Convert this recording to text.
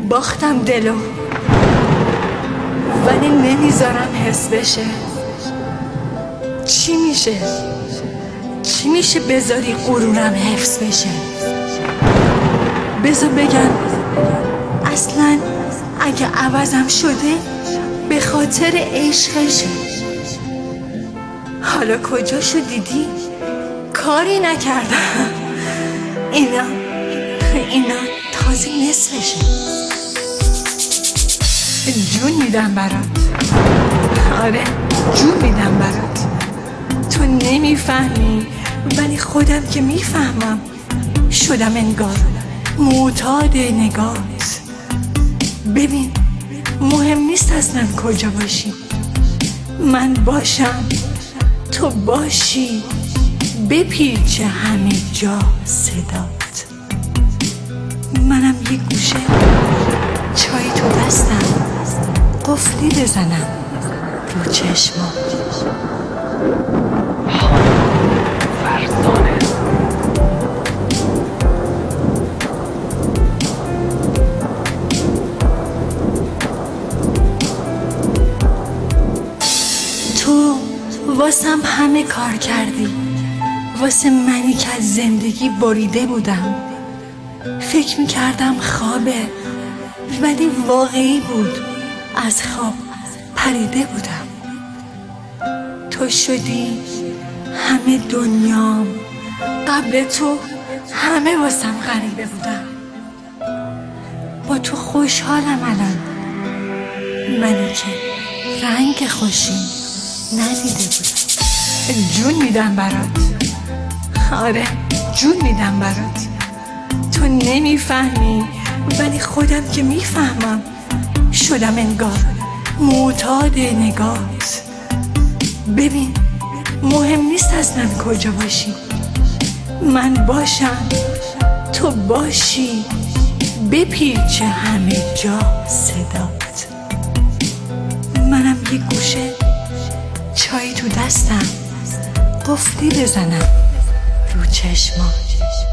باختم دلو ولی نمیذارم حس بشه. چی میشه بذاری غرورم حفظ بشه؟ بذار بگم اصلا اگه عوضم شده به خاطر عشقشه. حالا کجاشو دیدی؟ کاری نکردم. اینا تازه نصفشه. جون میدم برات. آره جون میدم برات. تو نمیفهمی ولی خودم که میفهمم. شدم انگار معتاد نگات. ببین مهم نیست اصلا کجا باشی، من باشم تو باشی، بپیچه همه جا صدات. منم یه گوشه چای تو دستم، قفلی بزنم رو چشمات. فرزانه تو واسم همه کار کردی، واسه منی که از زندگی بریده بودم. فکر میکردم خوابه ولی واقعی بود، از خواب پریده بودم. تو شدی همه دنیام، قبل تو همه واسم غریبه بودم. با تو خوشحالم الان، منی که رنگ خوشی ندیده بودم. جون میدم برات. آره جون میدم برات. تو نمیفهمی ولی خودم که میفهمم. شدم انگار معتاد نگات. ببین مهم نیست اصلا کجا باشی، من باشم تو باشی، بپیچه همه جا صدات. منم یه گوشه چای تو دستم، قفلی بزنم رو چشمات.